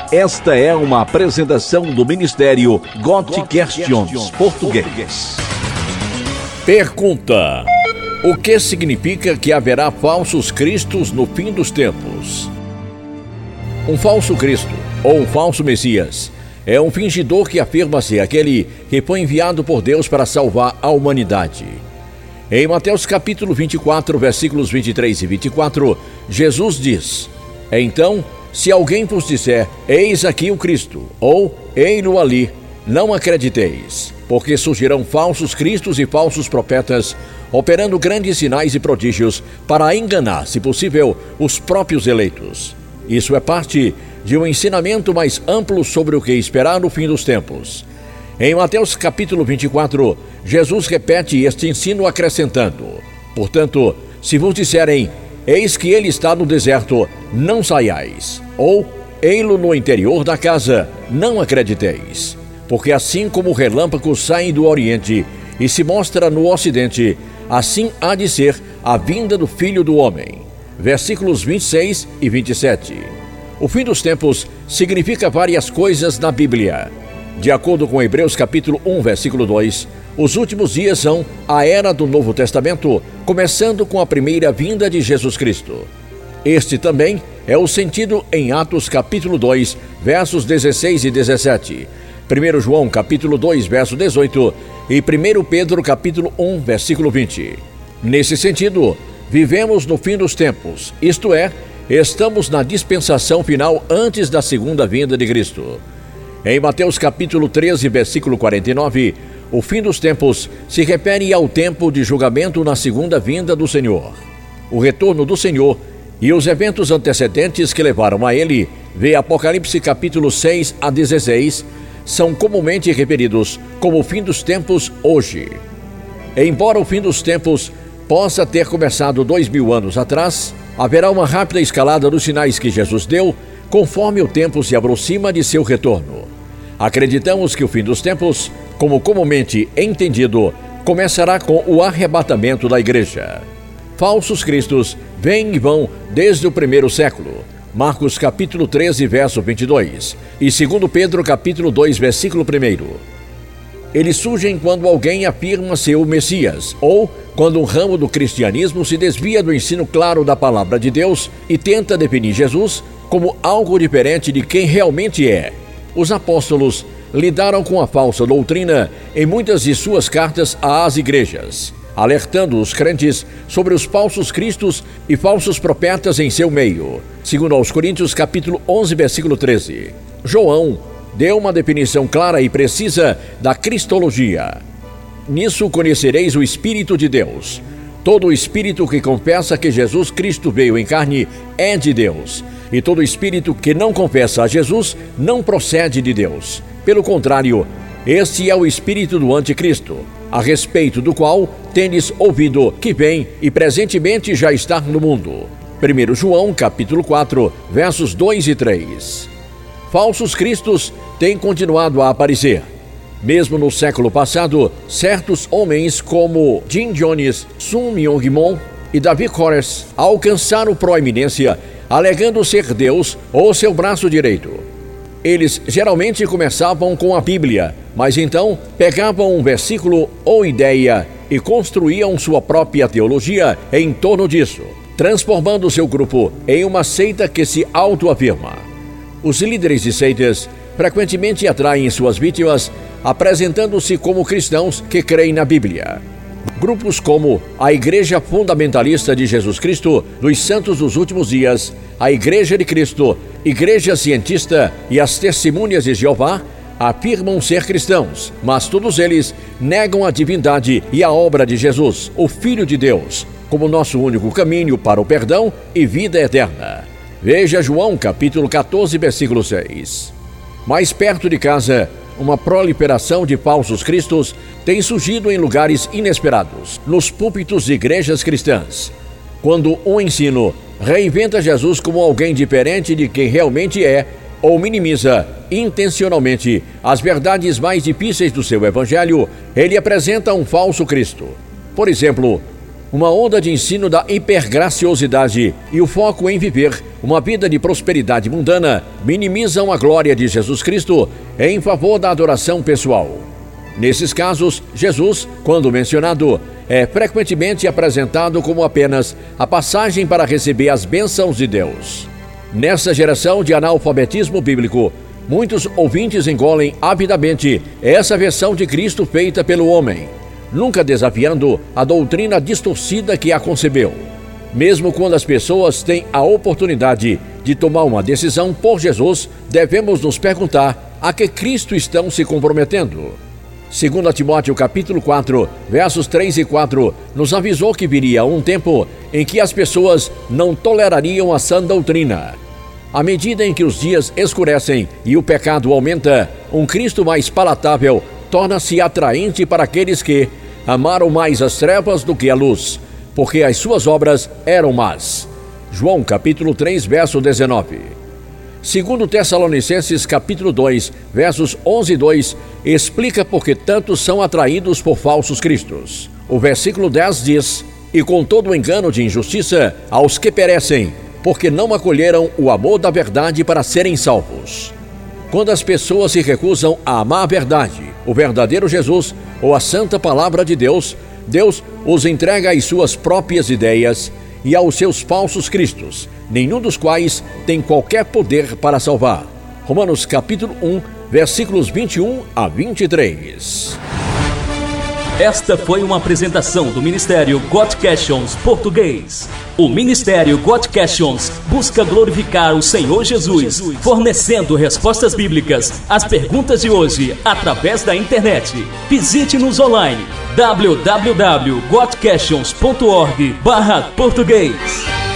Esta é uma apresentação do Ministério God Questions Português. Pergunta: o que significa que haverá falsos cristos no fim dos tempos? Um falso Cristo, ou um falso Messias, é um fingidor que afirma ser aquele que foi enviado por Deus para salvar a humanidade. Em Mateus capítulo 24, versículos 23 e 24, Jesus diz: então, se alguém vos disser, eis aqui o Cristo, ou ei-lo ali, não acrediteis, porque surgirão falsos cristos e falsos profetas, operando grandes sinais e prodígios para enganar, se possível, os próprios eleitos. Isso é parte de um ensinamento mais amplo sobre o que esperar no fim dos tempos. Em Mateus capítulo 24, Jesus repete este ensino acrescentando: portanto, se vos disserem, eis que ele está no deserto, não saiais, ou ei-lo no interior da casa, não acrediteis. Porque assim como o relâmpago sai do oriente e se mostra no ocidente, assim há de ser a vinda do Filho do Homem. Versículos 26 e 27. O fim dos tempos significa várias coisas na Bíblia. De acordo com Hebreus capítulo 1, versículo 2, os últimos dias são a era do Novo Testamento, começando com a primeira vinda de Jesus Cristo. Este também é o sentido em Atos capítulo 2, versos 16 e 17, 1 João capítulo 2, verso 18 e 1 Pedro capítulo 1, versículo 20. Nesse sentido, vivemos no fim dos tempos, isto é, estamos na dispensação final antes da segunda vinda de Cristo. Em Mateus capítulo 13, versículo 49, o fim dos tempos se refere ao tempo de julgamento na segunda vinda do Senhor. O retorno do Senhor e os eventos antecedentes que levaram a ele, vê Apocalipse capítulo 6 a 16, são comumente referidos como o fim dos tempos hoje. Embora o fim dos tempos possa ter começado 2000 anos atrás, haverá uma rápida escalada dos sinais que Jesus deu conforme o tempo se aproxima de seu retorno. Acreditamos que o fim dos tempos, como comumente entendido, começará com o arrebatamento da igreja. Falsos cristos vêm e vão desde o primeiro século. Marcos capítulo 13, verso 22. E 2 Pedro capítulo 2, versículo 1. Eles surgem quando alguém afirma ser o Messias, ou quando um ramo do cristianismo se desvia do ensino claro da palavra de Deus e tenta definir Jesus como algo diferente de quem realmente é. Os apóstolos lidaram com a falsa doutrina em muitas de suas cartas às igrejas, alertando os crentes sobre os falsos cristos e falsos profetas em seu meio. Segundo aos Coríntios capítulo 11, versículo 13. João deu uma definição clara e precisa da cristologia. Nisso conhecereis o Espírito de Deus. Todo espírito que confessa que Jesus Cristo veio em carne é de Deus. E todo espírito que não confessa a Jesus não procede de Deus. Pelo contrário, este é o espírito do anticristo, a respeito do qual tendes ouvido que vem e presentemente já está no mundo. 1 João capítulo 4, versos 2 e 3. Falsos cristos têm continuado a aparecer. Mesmo no século passado, certos homens como Jim Jones, Sun Myung Moon e David Koresh alcançaram proeminência alegando ser Deus ou seu braço direito. Eles geralmente começavam com a Bíblia, mas então pegavam um versículo ou ideia e construíam sua própria teologia em torno disso, transformando seu grupo em uma seita que se autoafirma. Os líderes de seitas frequentemente atraem suas vítimas apresentando-se como cristãos que creem na Bíblia. Grupos como a Igreja Fundamentalista de Jesus Cristo dos Santos dos Últimos Dias, a Igreja de Cristo, Igreja Cientista e as Testemunhas de Jeová afirmam ser cristãos, mas todos eles negam a divindade e a obra de Jesus, o Filho de Deus, como nosso único caminho para o perdão e vida eterna. Veja João capítulo 14, versículo 6. Mais perto de casa, uma proliferação de falsos cristos tem surgido em lugares inesperados, nos púlpitos de igrejas cristãs. Quando um ensino reinventa Jesus como alguém diferente de quem realmente é, ou minimiza intencionalmente as verdades mais difíceis do seu evangelho, ele apresenta um falso Cristo. Por exemplo, Uma onda de ensino da hipergraciosidade e o foco em viver uma vida de prosperidade mundana minimizam a glória de Jesus Cristo em favor da adoração pessoal. Nesses casos, Jesus, quando mencionado, é frequentemente apresentado como apenas a passagem para receber as bênçãos de Deus. Nessa geração de analfabetismo bíblico, muitos ouvintes engolem avidamente essa versão de Cristo feita pelo homem, nunca desafiando a doutrina distorcida que a concebeu. Mesmo quando as pessoas têm a oportunidade de tomar uma decisão por Jesus, devemos nos perguntar a que Cristo estão se comprometendo. 2 Timóteo capítulo 4, versos 3 e 4, nos avisou que viria um tempo em que as pessoas não tolerariam a sã doutrina. À medida em que os dias escurecem e o pecado aumenta, um Cristo mais palatável torna-se atraente para aqueles que amaram mais as trevas do que a luz, porque as suas obras eram más. João capítulo 3, verso 19. Segundo Tessalonicenses capítulo 2, versos 11 e 2, explica por que tantos são atraídos por falsos cristos. O versículo 10 diz: "E com todo o engano de injustiça aos que perecem, porque não acolheram o amor da verdade para serem salvos." Quando as pessoas se recusam a amar a verdade, o verdadeiro Jesus ou a santa palavra de Deus, Deus os entrega às suas próprias ideias e aos seus falsos cristos, nenhum dos quais tem qualquer poder para salvar. Romanos capítulo 1, versículos 21 a 23. Esta foi uma apresentação do Ministério God Questions Português. O Ministério God Questions busca glorificar o Senhor Jesus, fornecendo respostas bíblicas às perguntas de hoje através da internet. Visite-nos online www.godquestions.org/português.